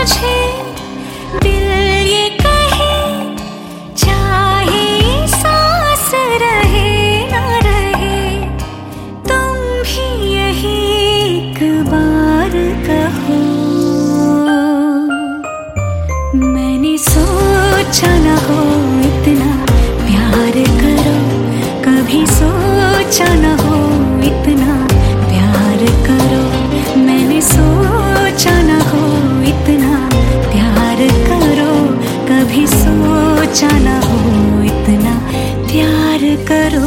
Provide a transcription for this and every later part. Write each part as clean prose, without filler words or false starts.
मुझे दिल ये कहे, चाहे सांस रहे ना रहे, तुम भी यही एक बार कहो। मैंने सोचा न हो इतना प्यार करो, कभी सोचा न हो इतना प्यार करो। मैंने सोचा न हो इतना प्यार करो, कभी सोचा न हो इतना प्यार करो।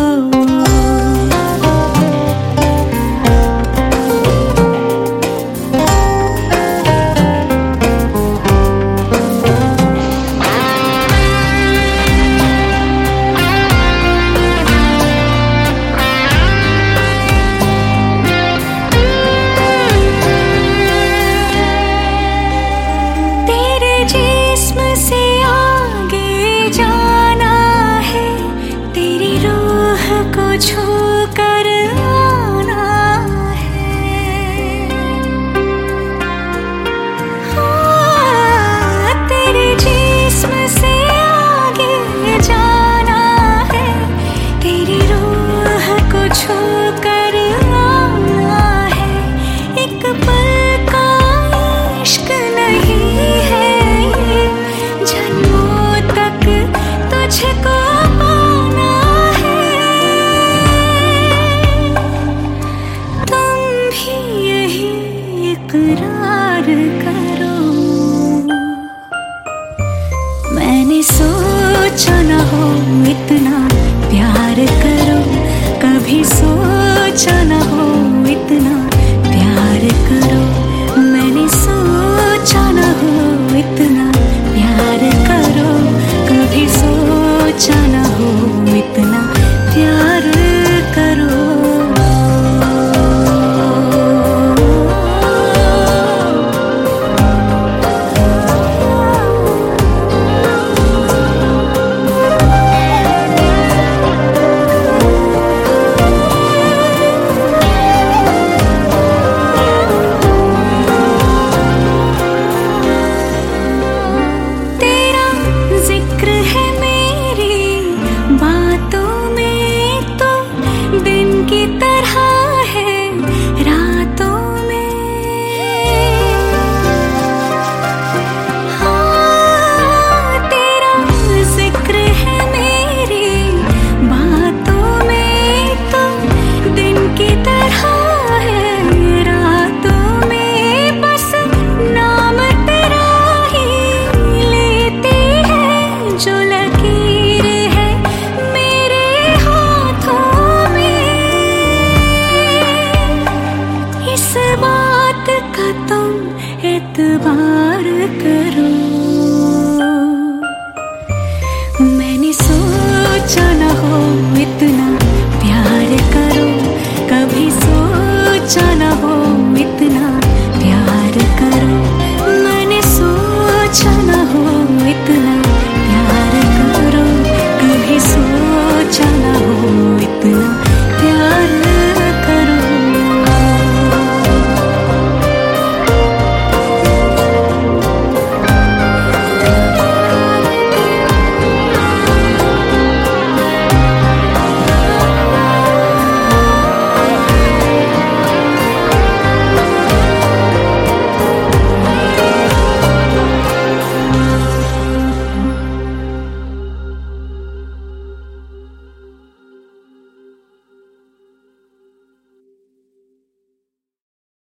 छू कर आना है, हाँ, तेरे जिस्म से आगे जाना है, तेरी रूह को छू कर आना है। एक पल का इश्क नहीं है ये, जन्मों तक तुझको इकरार करो। मैंने सोचा न हो इतना प्यार करो, कभी सोचा न हो